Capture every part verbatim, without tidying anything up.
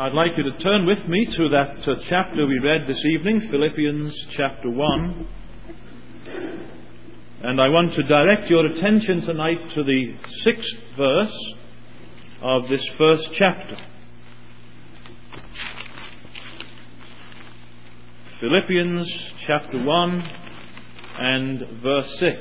I'd like you to turn with me to that uh, chapter we read this evening, Philippians chapter one. And I want to direct your attention tonight to the sixth verse of this first chapter. Philippians chapter one and verse six.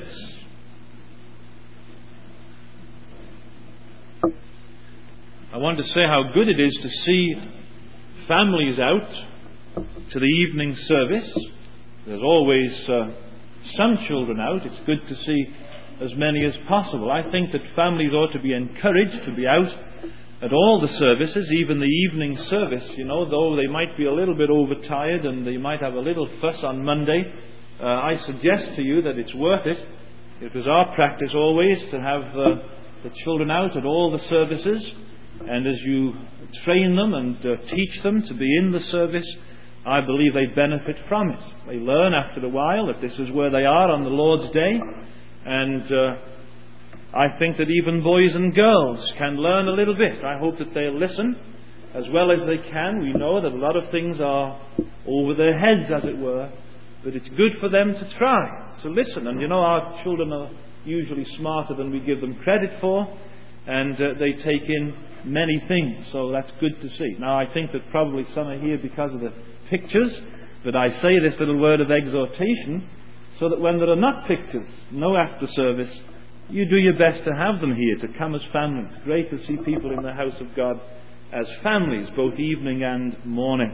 I want to say how good it is to see families out to the evening service. There's always uh, some children out. It's good to see as many as possible. I think that families ought to be encouraged to be out at all the services, even the evening service, you know, though they might be a little bit overtired and they might have a little fuss on Monday. Uh, I suggest to you that it's worth it. It was our practice always to have uh, the children out at all the services. And as you train them and uh, teach them to be in the service, I believe they benefit from it. They learn after a while that this is where they are on the Lord's Day. And uh, I think that even boys and girls can learn a little bit. I hope that they'll listen as well as they can. We know that a lot of things are over their heads, as it were. But it's good for them to try, to listen. And you know, our children are usually smarter than we give them credit for. And uh, they take in many things, so that's good to see. Now, I think that probably some are here because of the pictures, but I say this little word of exhortation so that when there are not pictures, no after service, you do your best to have them here, to come as families. It's great to see people in the house of God as families, both evening and morning.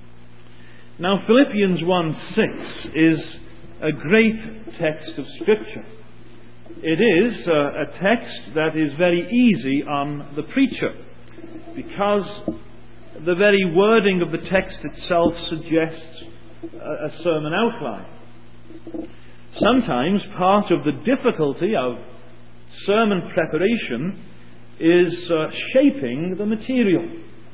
Now, Philippians one six is a great text of Scripture. It is uh, a text that is very easy on the preacher, because the very wording of the text itself suggests a, a sermon outline. Sometimes part of the difficulty of sermon preparation is uh, shaping the material.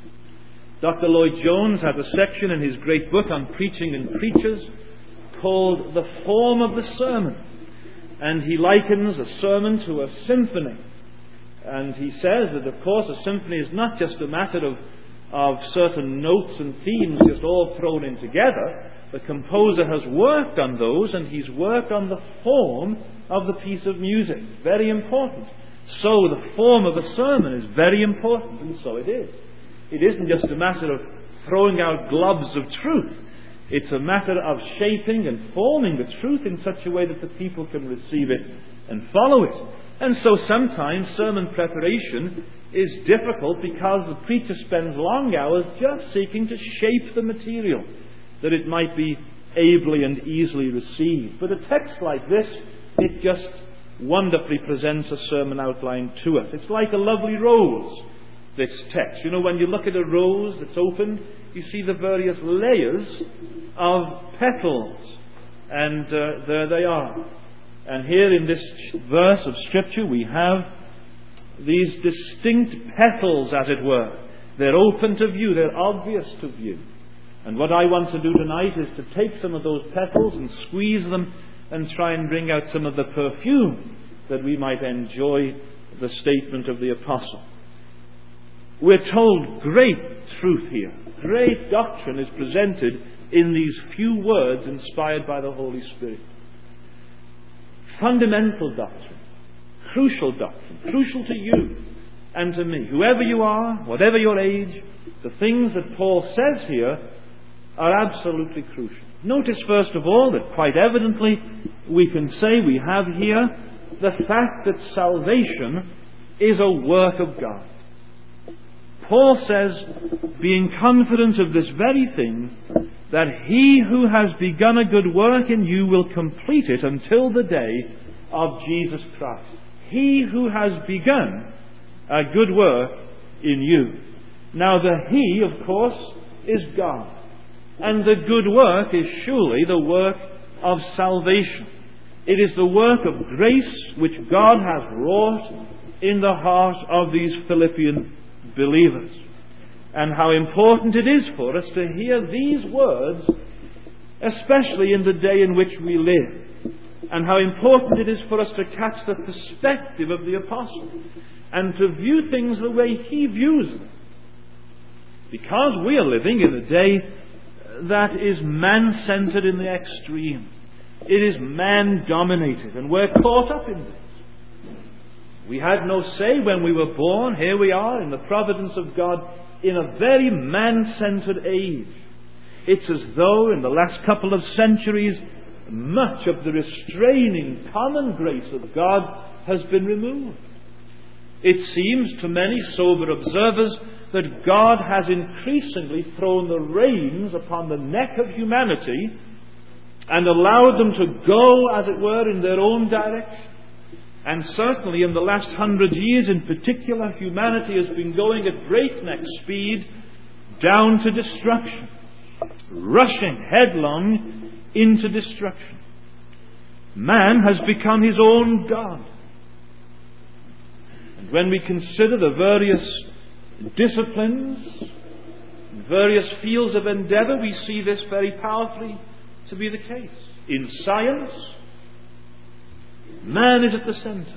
Doctor Lloyd Jones has a section in his great book on preaching and preachers called The Form of the Sermon. And he likens a sermon to a symphony. And he says that, of course, a symphony is not just a matter of, of certain notes and themes just all thrown in together. The composer has worked on those, and he's worked on the form of the piece of music. Very important. So the form of a sermon is very important, and so it is. It isn't just a matter of throwing out globs of truth. It's a matter of shaping and forming the truth in such a way that the people can receive it and follow it. And so sometimes sermon preparation is difficult because the preacher spends long hours just seeking to shape the material that it might be ably and easily received. But a text like this, it just wonderfully presents a sermon outline to us. It's like a lovely rose, this text. You know, when you look at a rose that's opened, you see the various layers of petals, and uh, there they are. And here in this verse of Scripture we have these distinct petals, as it were. They're open to view, they're obvious to view. And what I want to do tonight is to take some of those petals and squeeze them and try and bring out some of the perfume that we might enjoy the statement of the Apostle. We're told great truth here. Great doctrine is presented in these few words inspired by the Holy Spirit. Fundamental doctrine. Crucial doctrine. Crucial to you and to me. Whoever you are, whatever your age, the things that Paul says here are absolutely crucial. Notice first of all that quite evidently we can say we have here the fact that salvation is a work of God. Paul says, being confident of this very thing, that he who has begun a good work in you will complete it until the day of Jesus Christ. He who has begun a good work in you. Now the he, of course, is God. And the good work is surely the work of salvation. It is the work of grace which God has wrought in the heart of these Philippian believers. And how important it is for us to hear these words, especially in the day in which we live. And how important it is for us to catch the perspective of the Apostle and to view things the way he views them. Because we are living in a day that is man-centered in the extreme. It is man-dominated, and we're caught up in this. We had no say when we were born. Here we are in the providence of God in a very man-centered age. It's as though in the last couple of centuries much of the restraining common grace of God has been removed. It seems to many sober observers that God has increasingly thrown the reins upon the neck of humanity and allowed them to go, as it were, in their own direction. And certainly in the last hundred years in particular, humanity has been going at breakneck speed down to destruction, rushing headlong into destruction. Man has become his own God. And when we consider the various disciplines, various fields of endeavour, we see this very powerfully to be the case. In science, man is at the centre.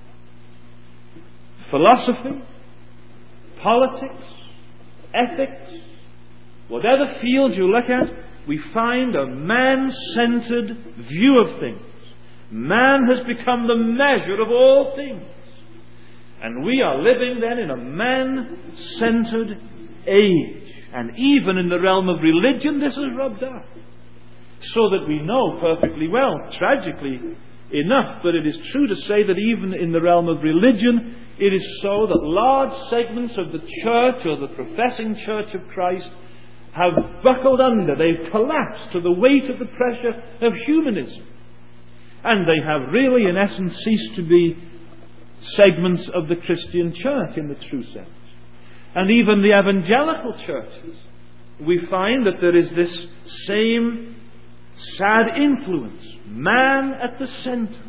Philosophy, politics, ethics, whatever field you look at, we find a man-centered view of things. Man has become the measure of all things. And we are living then in a man-centered age. And even in the realm of religion, this is rubbed up. So that we know perfectly well, tragically enough, but it is true to say that even in the realm of religion, it is so that large segments of the church or the professing church of Christ have buckled under, they've collapsed to the weight of the pressure of humanism. And they have really, in essence, ceased to be segments of the Christian church in the true sense. And even the evangelical churches, we find that there is this same sad influence. Man at the centre.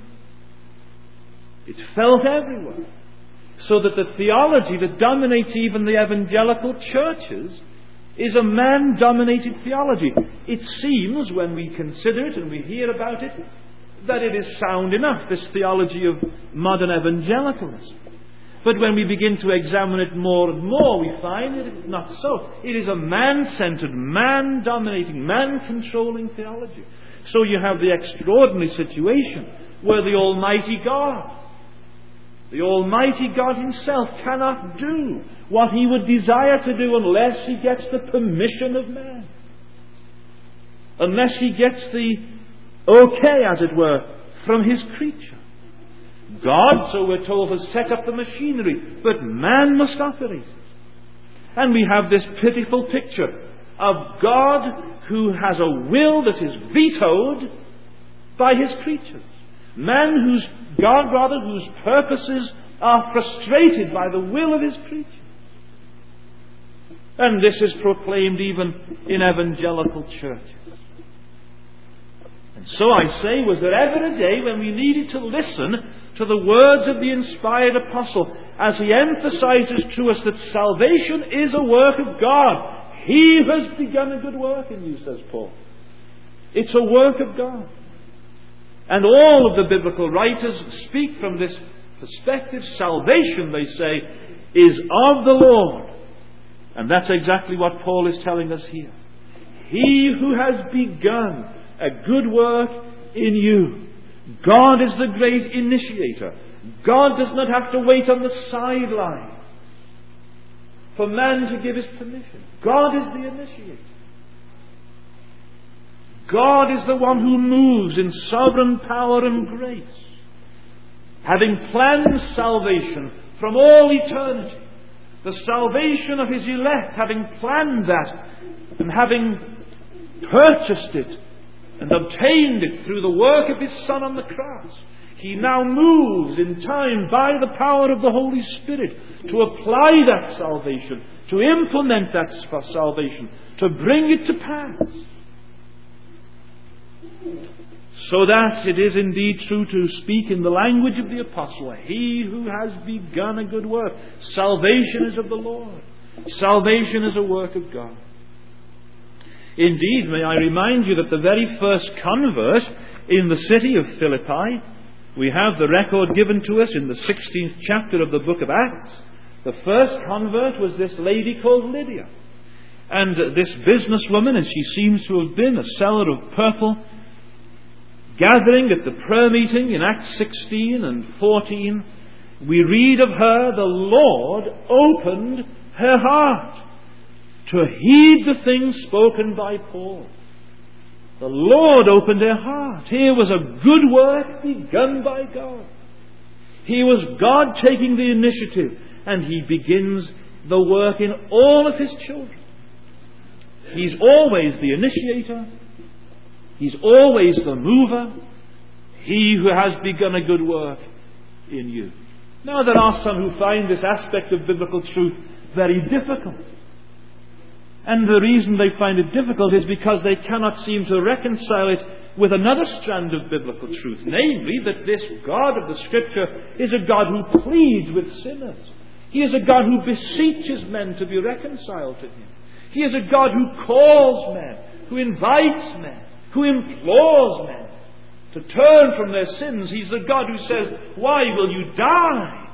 It's felt everywhere. So that the theology that dominates even the evangelical churches is a man-dominated theology. It seems, when we consider it and we hear about it, that it is sound enough, this theology of modern evangelicalism. But when we begin to examine it more and more, we find that it's not so. It is a man-centered, man-dominating, man-controlling theology. So you have the extraordinary situation where the Almighty God, the Almighty God Himself cannot do what He would desire to do unless He gets the permission of man. Unless He gets the okay, as it were, from His creature. God, so we're told, has set up the machinery, but man must operate it. And we have this pitiful picture of God who has a will that is vetoed by His creatures. Man whose, God rather, whose purposes are frustrated by the will of His creatures. And this is proclaimed even in evangelical churches. And so I say, was there ever a day when we needed to listen to the words of the inspired apostle as he emphasizes to us that salvation is a work of God. He has begun a good work in you, says Paul. It's a work of God. And all of the biblical writers speak from this perspective. Salvation, they say, is of the Lord. And that's exactly what Paul is telling us here. He who has begun a good work in you. God is the great initiator. God does not have to wait on the sideline for man to give his permission. God is the initiator. God is the one who moves in sovereign power and grace. Having planned salvation from all eternity, the salvation of His elect, having planned that and having purchased it and obtained it through the work of His Son on the cross, He now moves in time by the power of the Holy Spirit to apply that salvation, to implement that salvation, to bring it to pass. So that it is indeed true to speak in the language of the apostle, he who has begun a good work. Salvation is of the Lord. Salvation is a work of God. Indeed, may I remind you that the very first convert in the city of Philippi, we have the record given to us in the sixteenth chapter of the book of Acts. The first convert was this lady called Lydia. And this businesswoman, as she seems to have been, a seller of purple, gathering at the prayer meeting in Acts sixteen and fourteen, we read of her, the Lord opened her heart to heed the things spoken by Paul. The Lord opened her heart. Here was a good work begun by God. Here was God taking the initiative, and He begins the work in all of His children. He's always the initiator. He's always the mover. He who has begun a good work in you. Now, there are some who find this aspect of biblical truth very difficult. And the reason they find it difficult is because they cannot seem to reconcile it with another strand of biblical truth, namely that this God of the Scripture is a God who pleads with sinners. He is a God who beseeches men to be reconciled to Him. He is a God who calls men, who invites men, who implores men to turn from their sins. He's the God who says, "Why will you die,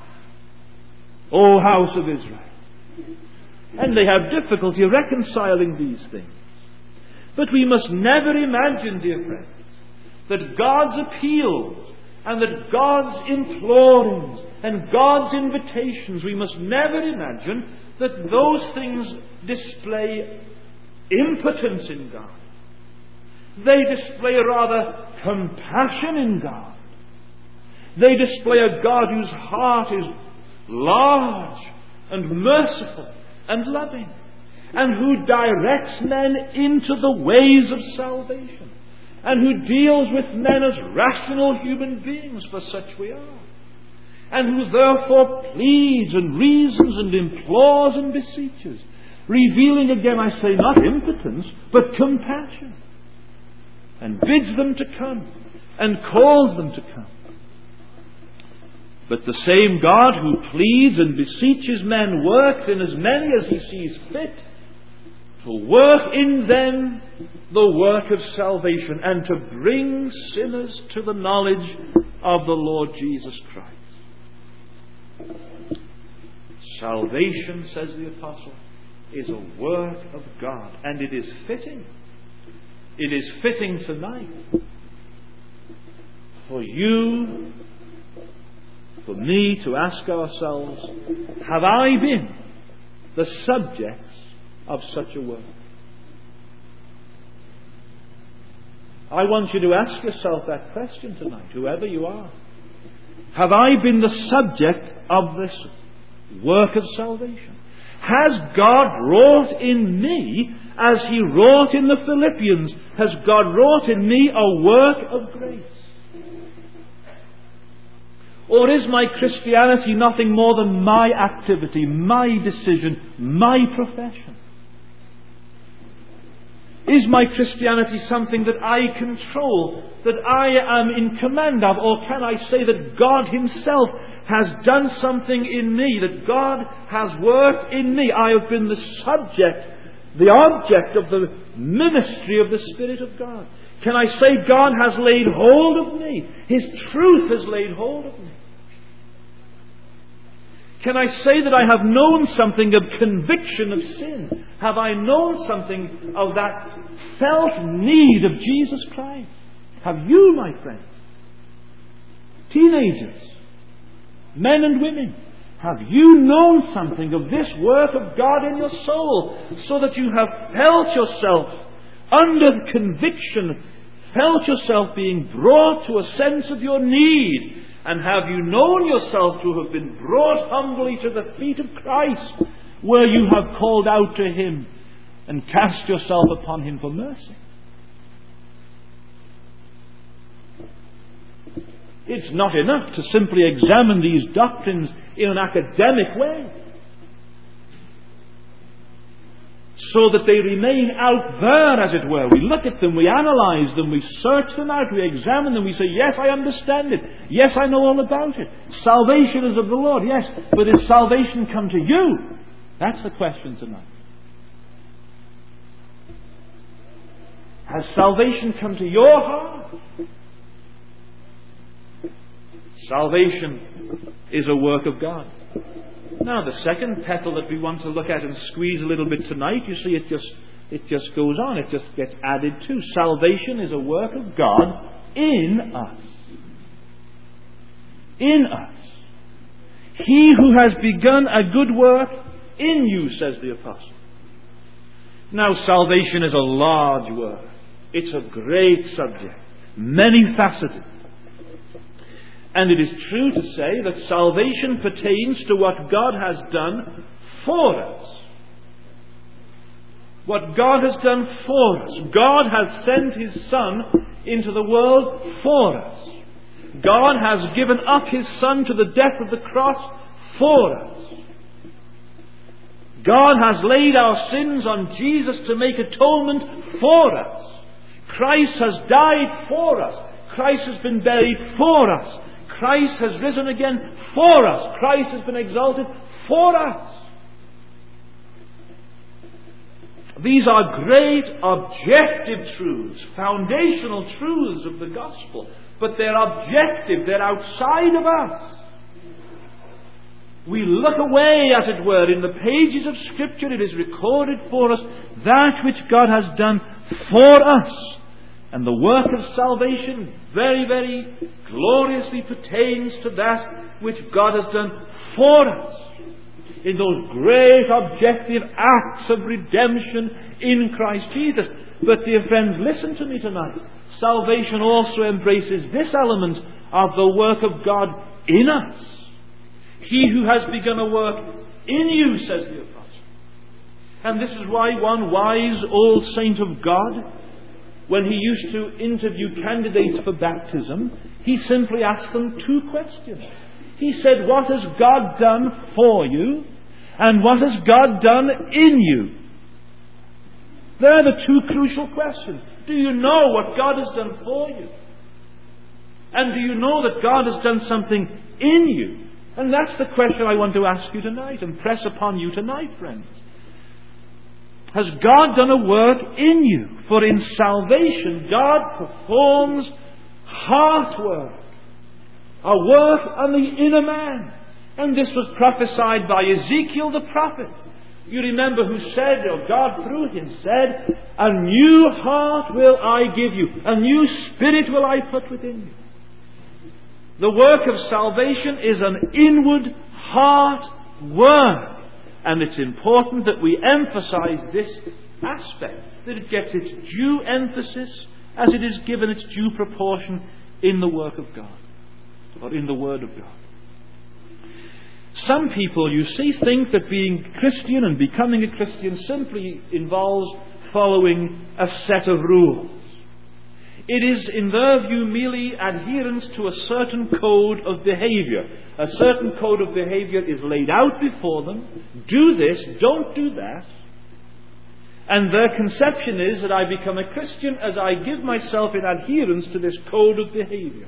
O house of Israel?" And they have difficulty reconciling these things. But we must never imagine, dear friends, that God's appeals and that God's implorings and God's invitations, we must never imagine that those things display impotence in God. They display rather compassion in God. They display a God whose heart is large and merciful and loving, and who directs men into the ways of salvation, and who deals with men as rational human beings, for such we are, and who therefore pleads and reasons and implores and beseeches, revealing again, I say, not impotence, but compassion, and bids them to come, and calls them to come. But the same God who pleads and beseeches men works in as many as He sees fit to work in them the work of salvation and to bring sinners to the knowledge of the Lord Jesus Christ. Salvation, says the Apostle, is a work of God, and it is fitting. It is fitting tonight for you, for me, to ask ourselves, have I been the subjects of such a work? I want you to ask yourself that question tonight, whoever you are. Have I been the subject of this work of salvation? Has God wrought in me as He wrought in the Philippians? Has God wrought in me a work of grace? Or is my Christianity nothing more than my activity, my decision, my profession? Is my Christianity something that I control, that I am in command of? Or can I say that God Himself has done something in me, that God has worked in me? I have been the subject, the object of the ministry of the Spirit of God. Can I say God has laid hold of me? His truth has laid hold of me. Can I say that I have known something of conviction of sin? Have I known something of that felt need of Jesus Christ? Have you, my friends, teenagers, men and women, have you known something of this work of God in your soul, so that you have felt yourself under conviction, felt yourself being brought to a sense of your need? And have you known yourself to have been brought humbly to the feet of Christ, where you have called out to Him and cast yourself upon Him for mercy? It's not enough to simply examine these doctrines in an academic way, so that they remain out there, as it were. We look at them, we analyze them, we search them out, we examine them, we say, yes, I understand it. Yes, I know all about it. Salvation is of the Lord, yes. But did salvation come to you? That's the question tonight. Has salvation come to your heart? Salvation is a work of God. Now, the second petal that we want to look at and squeeze a little bit tonight, you see, it just it just goes on. It just gets added to. Salvation is a work of God in us. In us. He who has begun a good work in you, says the apostle. Now, salvation is a large work. It's a great subject, many faceted. And it is true to say that salvation pertains to what God has done for us. What God has done for us. God has sent His Son into the world for us. God has given up His Son to the death of the cross for us. God has laid our sins on Jesus to make atonement for us. Christ has died for us. Christ has been buried for us. Christ has risen again for us. Christ has been exalted for us. These are great objective truths, foundational truths of the gospel. But they're objective, they're outside of us. We look away, as it were, in the pages of Scripture. It is recorded for us that which God has done for us. And the work of salvation very, very gloriously pertains to that which God has done for us. In those great objective acts of redemption in Christ Jesus. But dear friends, listen to me tonight. Salvation also embraces this element of the work of God in us. He who has begun a work in you, says the apostle. And this is why one wise old saint of God, when he used to interview candidates for baptism, he simply asked them two questions. He said, what has God done for you? And what has God done in you? They're the two crucial questions. Do you know what God has done for you? And do you know that God has done something in you? And that's the question I want to ask you tonight and press upon you tonight, friends. Has God done a work in you? For in salvation, God performs heart work. A work on the inner man. And this was prophesied by Ezekiel the prophet. You remember who said, or God through him said, a new heart will I give you. A new spirit will I put within you. The work of salvation is an inward heart work. And it's important that we emphasize this aspect, that it gets its due emphasis as it is given its due proportion in the work of God, or in the Word of God. Some people, you see, think that being Christian and becoming a Christian simply involves following a set of rules. It is, in their view, merely adherence to a certain code of behavior. A certain code of behavior is laid out before them. Do this, don't do that. And their conception is that I become a Christian as I give myself in adherence to this code of behavior.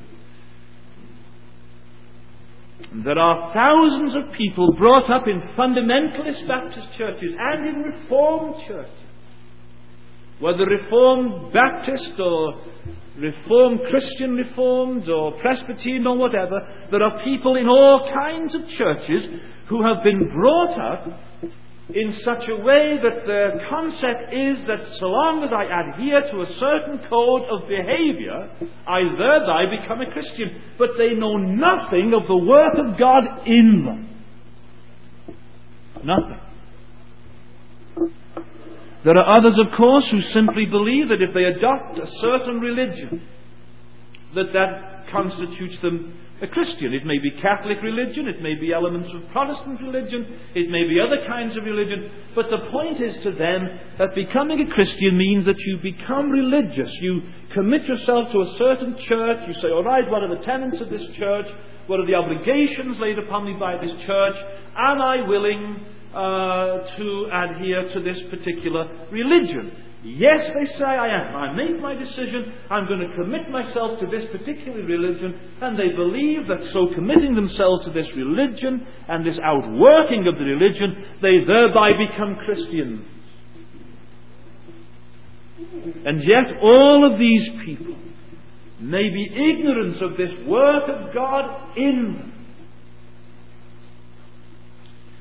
There are thousands of people brought up in fundamentalist Baptist churches and in Reformed churches. Whether Reformed Baptist or Reformed Christian Reformed or Presbyterian or whatever, there are people in all kinds of churches who have been brought up in such a way that their concept is that so long as I adhere to a certain code of behavior, I thereby become a Christian. But they know nothing of the work of God in them. Nothing. There are others, of course, who simply believe that if they adopt a certain religion, that that constitutes them a Christian. It may be Catholic religion, it may be elements of Protestant religion, it may be other kinds of religion, but the point is to them that becoming a Christian means that you become religious. You commit yourself to a certain church, you say, all right, what are the tenets of this church? What are the obligations laid upon me by this church? Am I willing Uh, to adhere to this particular religion? Yes, they say I am. I make my decision. I'm going to commit myself to this particular religion. And they believe that so committing themselves to this religion and this outworking of the religion, they thereby become Christians. And yet all of these people may be ignorant of this work of God in them.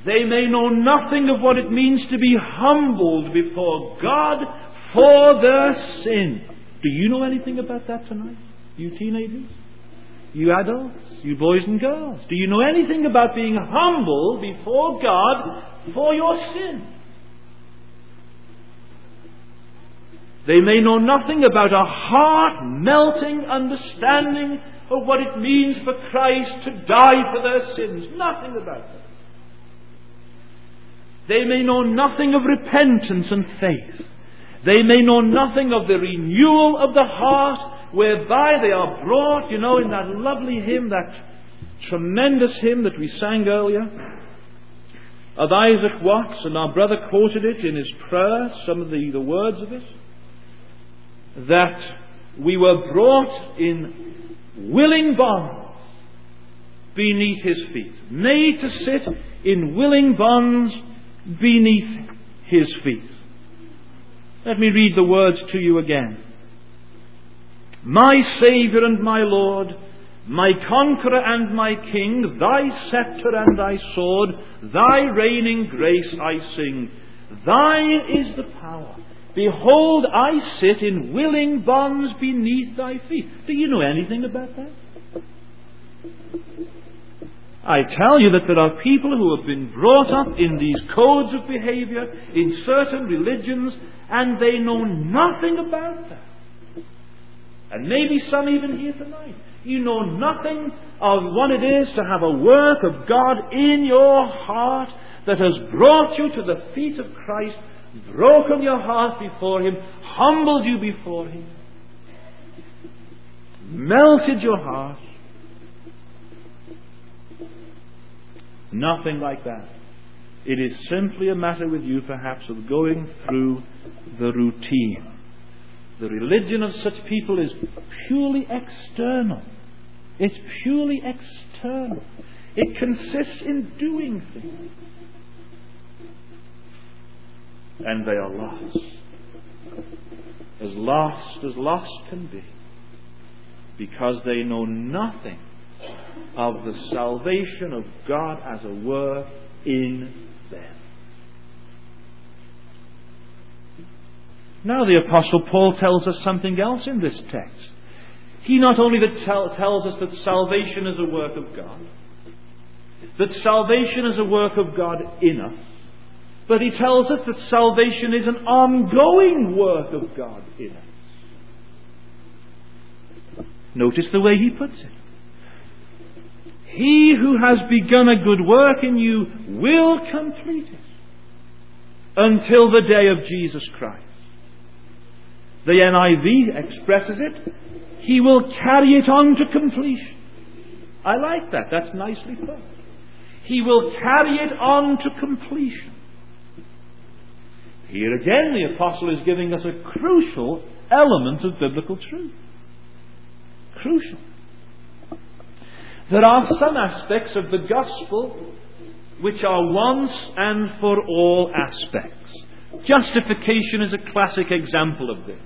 They may know nothing of what it means to be humbled before God for their sin. Do you know anything about that tonight? You teenagers? You adults? You boys and girls? Do you know anything about being humble before God for your sin? They may know nothing about a heart-melting understanding of what it means for Christ to die for their sins. Nothing about that. They may know nothing of repentance and faith. They may know nothing of the renewal of the heart whereby they are brought, you know, in that lovely hymn, that tremendous hymn that we sang earlier, of Isaac Watts, and our brother quoted it in his prayer, some of the, the words of it, that we were brought in willing bonds beneath his feet, made to sit in willing bonds beneath his feet. Let me read the words to you again. My Saviour and my Lord, my Conqueror and my King, thy sceptre and thy sword, thy reigning grace I sing. Thine is the power. Behold, I sit in willing bonds beneath thy feet. Do you know anything about that? I tell you that there are people who have been brought up in these codes of behavior, in certain religions, and they know nothing about that. And maybe some even here tonight. You know nothing of what it is to have a work of God in your heart that has brought you to the feet of Christ, broken your heart before Him, humbled you before Him, melted your heart. Nothing like that. It is simply a matter with you, perhaps, of going through the routine. The religion of such people is purely external. It's purely external. It consists in doing things. And they are lost. As lost as lost can be. Because they know nothing of the salvation of God as a work in them. Now the Apostle Paul tells us something else in this text. He not only that tell, tells us that salvation is a work of God, that salvation is a work of God in us, but he tells us that salvation is an ongoing work of God in us. Notice the way he puts it. He who has begun a good work in you will complete it until the day of Jesus Christ. The N I V expresses it, He will carry it on to completion. I like that. That's nicely put. He will carry it on to completion. Here again, the Apostle is giving us a crucial element of biblical truth. Crucial. There are some aspects of the gospel which are once and for all aspects. Justification is a classic example of this.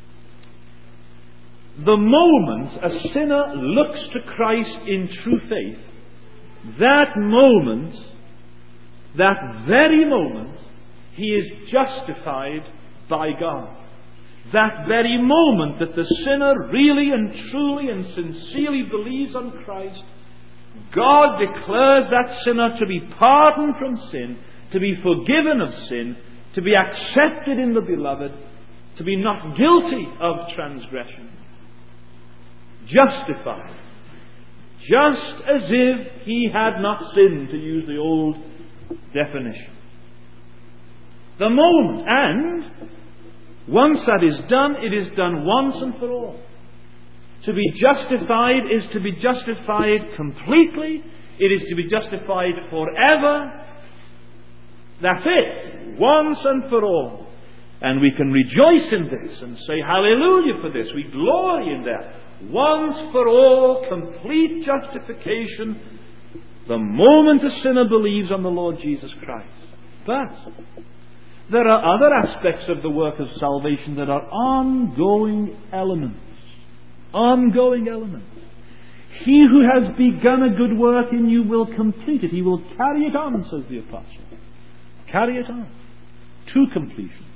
The moment a sinner looks to Christ in true faith, that moment, that very moment, he is justified by God. That very moment that the sinner really and truly and sincerely believes on Christ, God declares that sinner to be pardoned from sin, to be forgiven of sin, to be accepted in the Beloved, to be not guilty of transgression. Justified. Just as if he had not sinned, to use the old definition. The moment, and once that is done, it is done once and for all. To be justified is to be justified completely. It is to be justified forever. That's it. Once and for all. And we can rejoice in this and say hallelujah for this. We glory in that. Once for all, complete justification the moment a sinner believes on the Lord Jesus Christ. But there are other aspects of the work of salvation that are ongoing elements. Ongoing elements. He who has begun a good work in you will complete it. He will carry it on, says the apostle. Carry it on to completion.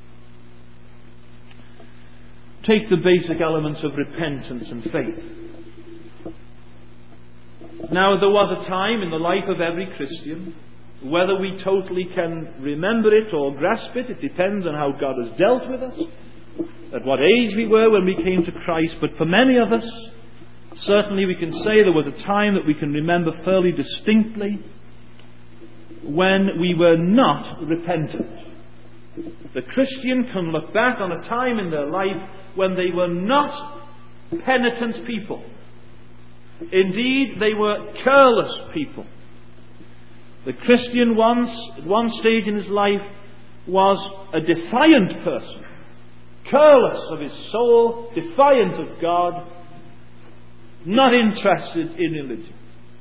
Take the basic elements of repentance and faith. Now, there was a time in the life of every Christian, whether we totally can remember it or grasp it, it depends on how God has dealt with us, at what age we were when we came to Christ. But for many of us, certainly we can say there was a time that we can remember fairly distinctly when we were not repentant. The Christian can look back on a time in their life when they were not penitent people. Indeed, they were careless people. The Christian once, at one stage in his life, was a defiant person, careless of his soul, defiant of God, not interested in religion.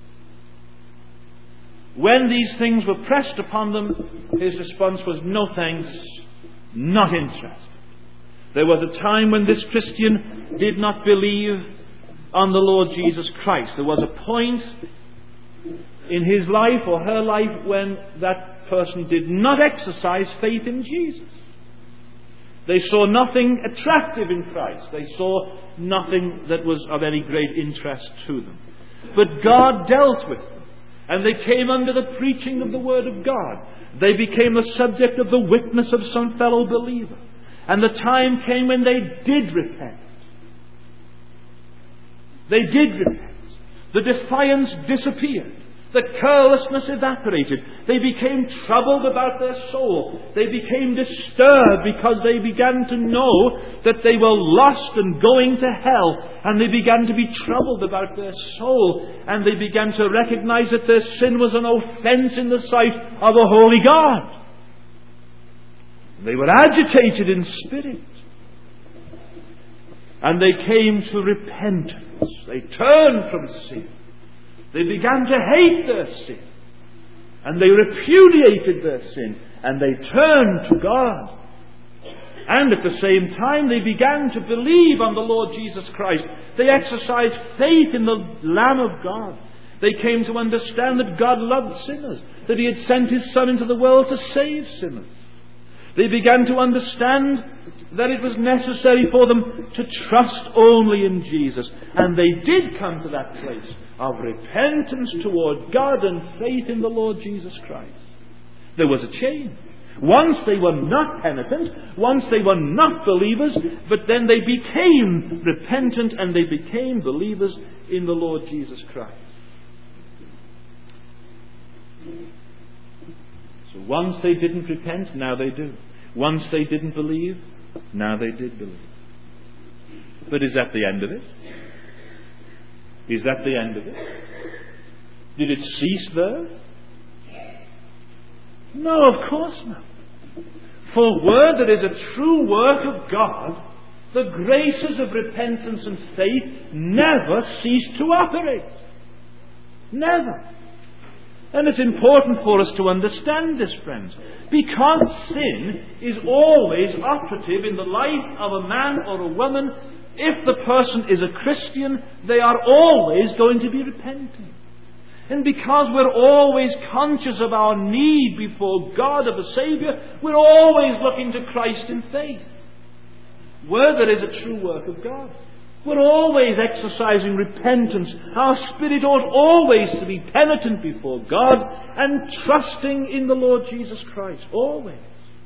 When these things were pressed upon them, his response was, no thanks, not interested. There was a time when this Christian did not believe on the Lord Jesus Christ. There was a point in his life or her life when that person did not exercise faith in Jesus. They saw nothing attractive in Christ. They saw nothing that was of any great interest to them. But God dealt with them, and they came under the preaching of the Word of God. They became the subject of the witness of some fellow believer. And the time came when they did repent. They did repent. The defiance disappeared. The carelessness evaporated. They became troubled about their soul. They became disturbed because they began to know that they were lost and going to hell. And they began to be troubled about their soul. And they began to recognize that their sin was an offense in the sight of a holy God. They were agitated in spirit. And they came to repentance. They turned from sin. They began to hate their sin. And they repudiated their sin. And they turned to God. And at the same time, they began to believe on the Lord Jesus Christ. They exercised faith in the Lamb of God. They came to understand that God loved sinners, that He had sent His Son into the world to save sinners. They began to understand that it was necessary for them to trust only in Jesus. And they did come to that place of repentance toward God and faith in the Lord Jesus Christ. There was a change. Once they were not penitent, once they were not believers, but then they became repentant and they became believers in the Lord Jesus Christ. So once they didn't repent, now they do. Once they didn't believe, now they did believe. But is that the end of it? Is that the end of it? Did it cease there? No, of course not. For where there is a true work of God, the graces of repentance and faith never cease to operate. Never. And it's important for us to understand this, friends. Because sin is always operative in the life of a man or a woman, if the person is a Christian, they are always going to be repenting. And because we're always conscious of our need before God of a Saviour, we're always looking to Christ in faith, where there is a true work of God. We're always exercising repentance. Our spirit ought always to be penitent before God and trusting in the Lord Jesus Christ. Always.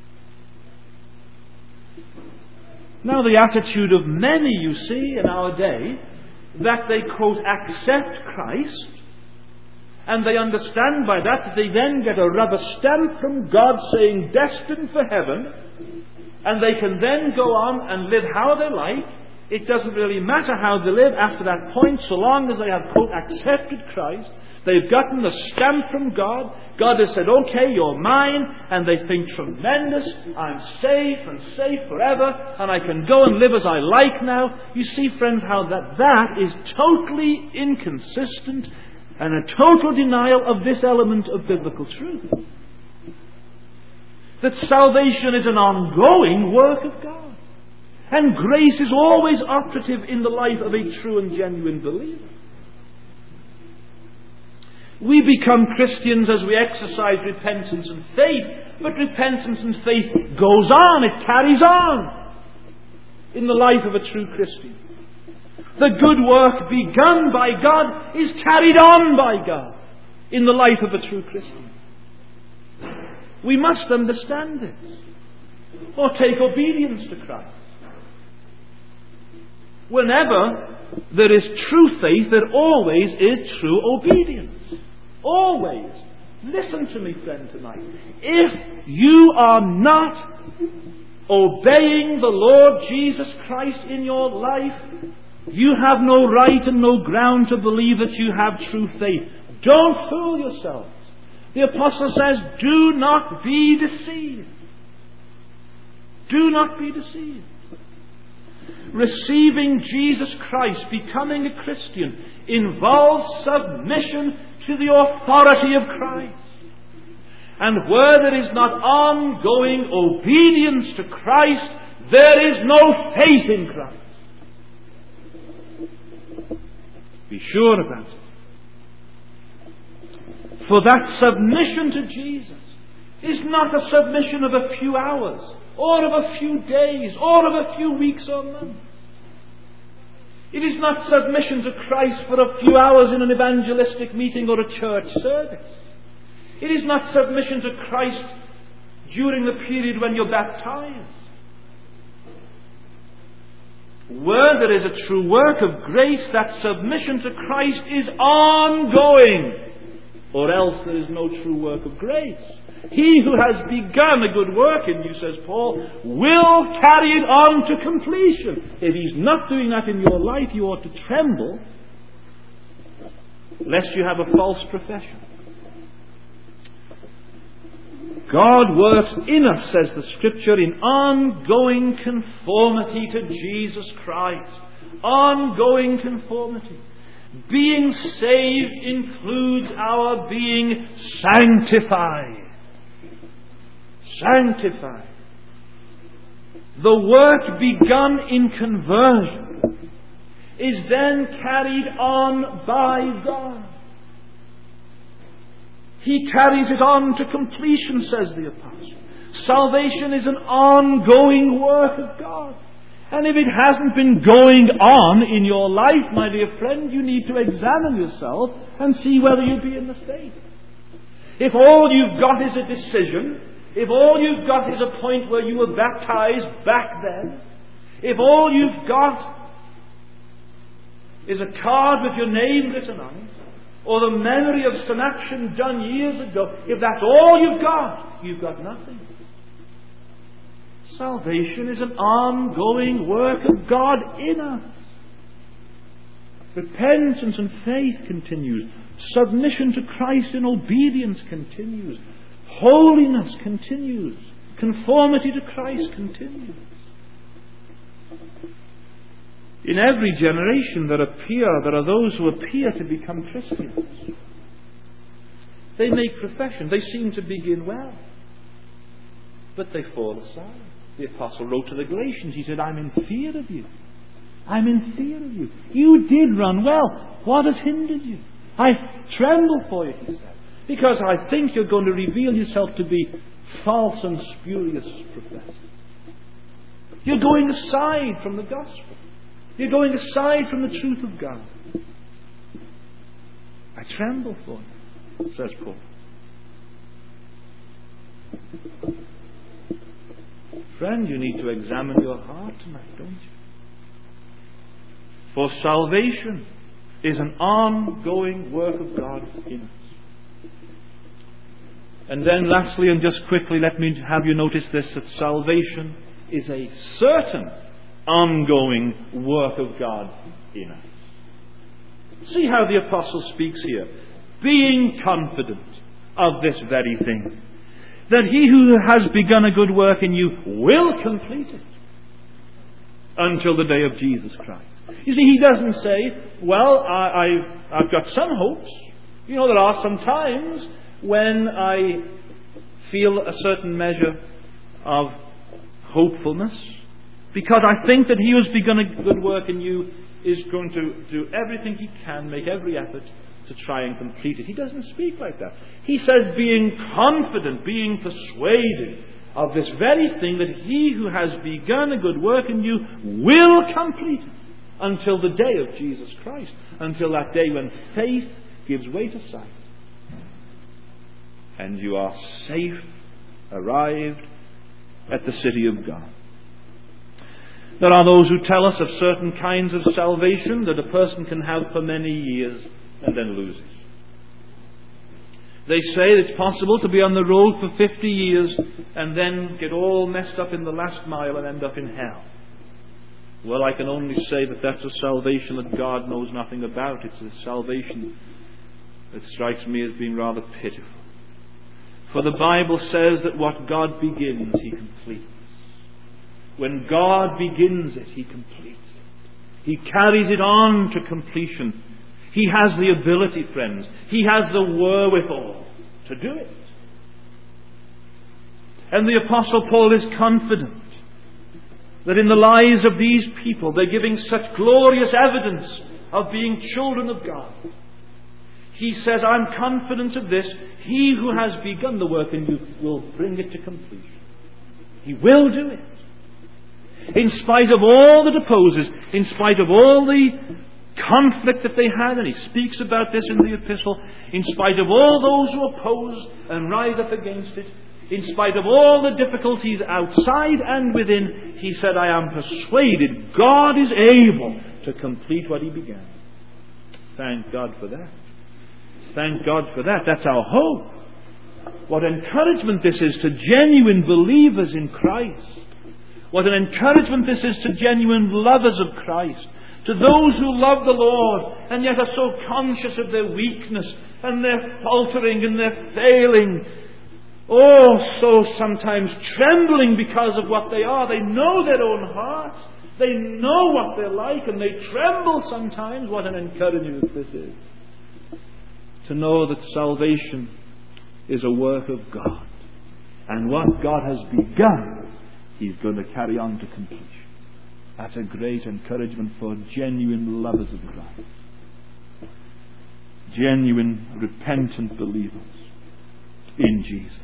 Now, the attitude of many, you see, in our day, that they, quote, accept Christ, and they understand by that that they then get a rubber stamp from God saying destined for heaven, and they can then go on and live how they like. It doesn't really matter how they live after that point, so long as they have, quote, accepted Christ. They've gotten the stamp from God. God has said, okay, you're mine. And they think, tremendous, I'm safe and safe forever, and I can go and live as I like now. You see, friends, how that, that is totally inconsistent and a total denial of this element of biblical truth. That salvation is an ongoing work of God. And grace is always operative in the life of a true and genuine believer. We become Christians as we exercise repentance and faith, but repentance and faith goes on, it carries on in the life of a true Christian. The good work begun by God is carried on by God in the life of a true Christian. We must understand this. Or take obedience to Christ. Whenever there is true faith, there always is true obedience. Always. Listen to me, friend, tonight. If you are not obeying the Lord Jesus Christ in your life, you have no right and no ground to believe that you have true faith. Don't fool yourselves. The apostle says, do not be deceived. Do not be deceived. Receiving Jesus Christ, becoming a Christian, involves submission to the authority of Christ. And where there is not ongoing obedience to Christ, there is no faith in Christ. Be sure about it. For that submission to Jesus is not a submission of a few hours, or of a few days, or of a few weeks or months. It is not submission to Christ for a few hours in an evangelistic meeting or a church service. It is not submission to Christ during the period when you're baptized. Where there is a true work of grace, that submission to Christ is ongoing, or else there is no true work of grace. He who has begun a good work in you, says Paul, will carry it on to completion. If he's not doing that in your life, you ought to tremble, lest you have a false profession. God works in us, says the Scripture, in ongoing conformity to Jesus Christ. Ongoing conformity. Being saved includes our being sanctified. Sanctified. The work begun in conversion is then carried on by God. He carries it on to completion, says the apostle. Salvation is an ongoing work of God. And if it hasn't been going on in your life, my dear friend, you need to examine yourself and see whether you be in the faith. If all you've got is a decision, if all you've got is a point where you were baptized back then, if all you've got is a card with your name written on it, or the memory of some action done years ago, if that's all you've got, you've got nothing. Salvation is an ongoing work of God in us. Repentance and faith continues. Submission to Christ in obedience continues. Holiness continues. Conformity to Christ continues. In every generation there appear, there are those who appear to become Christians. They make profession. They seem to begin well. But they fall aside. The apostle wrote to the Galatians. He said, I'm in fear of you. I'm in fear of you. You did run well. What has hindered you? I tremble for you, he said, because I think you're going to reveal yourself to be false and spurious professors. You're going aside from the gospel. You're going aside from the truth of God. I tremble for you, says Paul. Friend, you need to examine your heart tonight, don't you? For salvation is an ongoing work of God in us. And then lastly, and just quickly, let me have you notice this, that salvation is a certain ongoing work of God in us. See how the apostle speaks here. Being confident of this very thing, that he who has begun a good work in you will complete it until the day of Jesus Christ. You see, he doesn't say, well, I, I've, I've got some hopes. You know, there are some times when I feel a certain measure of hopefulness, because I think that he who has begun a good work in you is going to do everything he can, make every effort to try and complete it. He doesn't speak like that. He says, being confident, being persuaded of this very thing, that he who has begun a good work in you will complete it until the day of Jesus Christ, until that day when faith gives way to sight and you are safe, arrived at the city of God. There are those who tell us of certain kinds of salvation that a person can have for many years and then lose it. They say it's possible to be on the road for fifty years and then get all messed up in the last mile and end up in hell. Well, I can only say that that's a salvation that God knows nothing about. It's a salvation that strikes me as being rather pitiful. For the Bible says that what God begins, He completes. When God begins it, He completes it. He carries it on to completion. He has the ability, friends. He has the wherewithal to do it. And the Apostle Paul is confident that in the lives of these people, they're giving such glorious evidence of being children of God. He says, I'm confident of this. He who has begun the work in you will bring it to completion. He will do it. In spite of all that opposes, in spite of all the conflict that they had, and he speaks about this in the epistle, in spite of all those who oppose and rise up against it, in spite of all the difficulties outside and within, he said, I am persuaded God is able to complete what He began. Thank God for that. Thank God for that. That's our hope. What encouragement this is to genuine believers in Christ. What an encouragement this is to genuine lovers of Christ. To those who love the Lord and yet are so conscious of their weakness and their faltering and their failing. Oh, so sometimes trembling because of what they are. They know their own hearts. They know what they're like and they tremble sometimes. What an encouragement this is. To know that salvation is a work of God. And what God has begun, He's going to carry on to completion. That's a great encouragement for genuine lovers of Christ. Genuine, repentant believers in Jesus.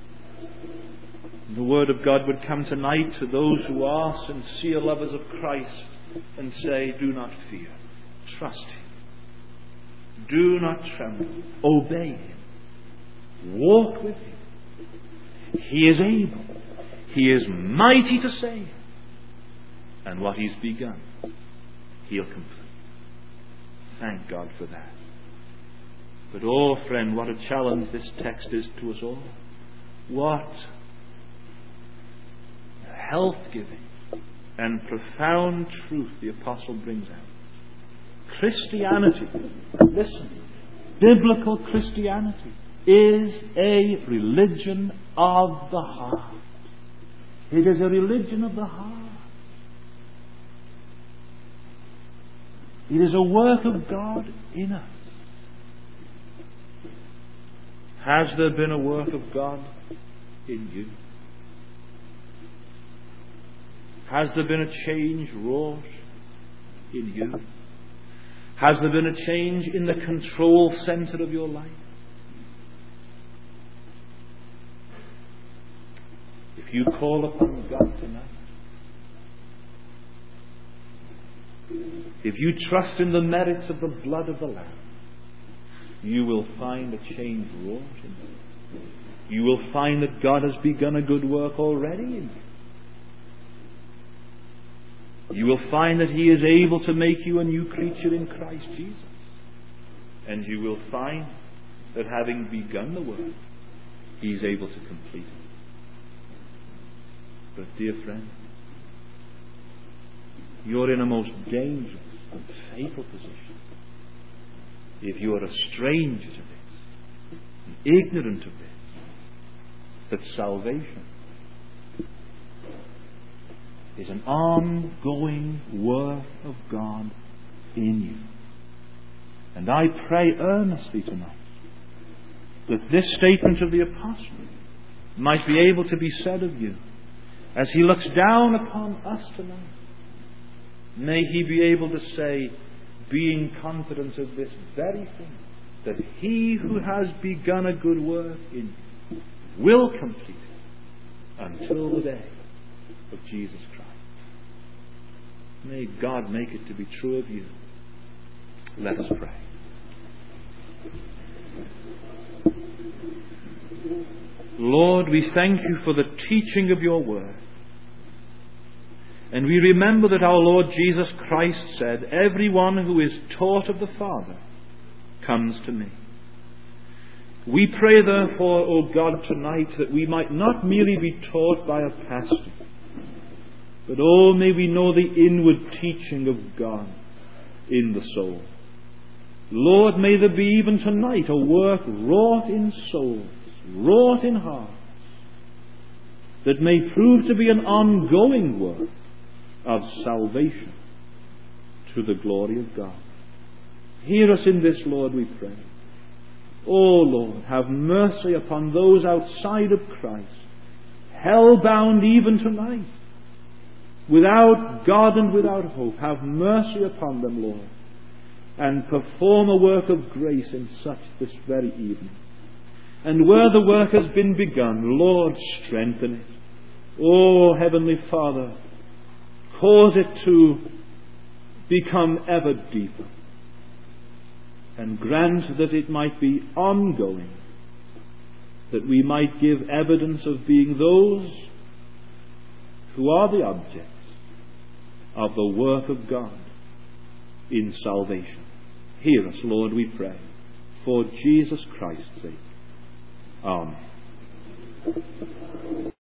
The Word of God would come tonight to those who are sincere lovers of Christ and say, do not fear. Trust Him. Do not tremble. Obey Him. Walk with Him. He is able. He is mighty to save. And what He's begun, He'll complete. Thank God for that. But oh, friend, what a challenge this text is to us all. What health-giving and profound truth the Apostle brings out. Christianity, listen, biblical Christianity is a religion of the heart. It is a religion of the heart. It is a work of God in us. Has there been a work of God in you? Has there been a change wrought in you? Has there been a change in the control center of your life? If you call upon God tonight, if you trust in the merits of the blood of the Lamb, you will find a change wrought in you. You will find that God has begun a good work already in you. You will find that He is able to make you a new creature in Christ Jesus. And you will find that having begun the work, He is able to complete it. But dear friend, you're in a most dangerous and fatal position if you are a stranger to this, and ignorant of this, that salvation is an ongoing work of God in you. And I pray earnestly tonight that this statement of the Apostle might be able to be said of you as he looks down upon us tonight. May he be able to say, being confident of this very thing, that he who has begun a good work in you will complete it until the day of Jesus Christ. May God make it to be true of you. Let us pray. Lord, we thank you for the teaching of your word. And we remember that our Lord Jesus Christ said, "Everyone who is taught of the Father comes to me." We pray therefore, O God, tonight that we might not merely be taught by a pastor, but oh, may we know the inward teaching of God in the soul. Lord, may there be even tonight a work wrought in souls, wrought in hearts, that may prove to be an ongoing work of salvation to the glory of God. Hear us in this, Lord, we pray. O Lord, have mercy upon those outside of Christ, hell-bound even tonight, without God and without hope. Have mercy upon them, Lord, and perform a work of grace in such this very evening. And where the work has been begun, Lord, strengthen it. O Heavenly Father, cause it to become ever deeper, and grant that it might be ongoing, that we might give evidence of being those who are the objects of the work of God in salvation. Hear us, Lord, we pray, for Jesus Christ's sake. Amen.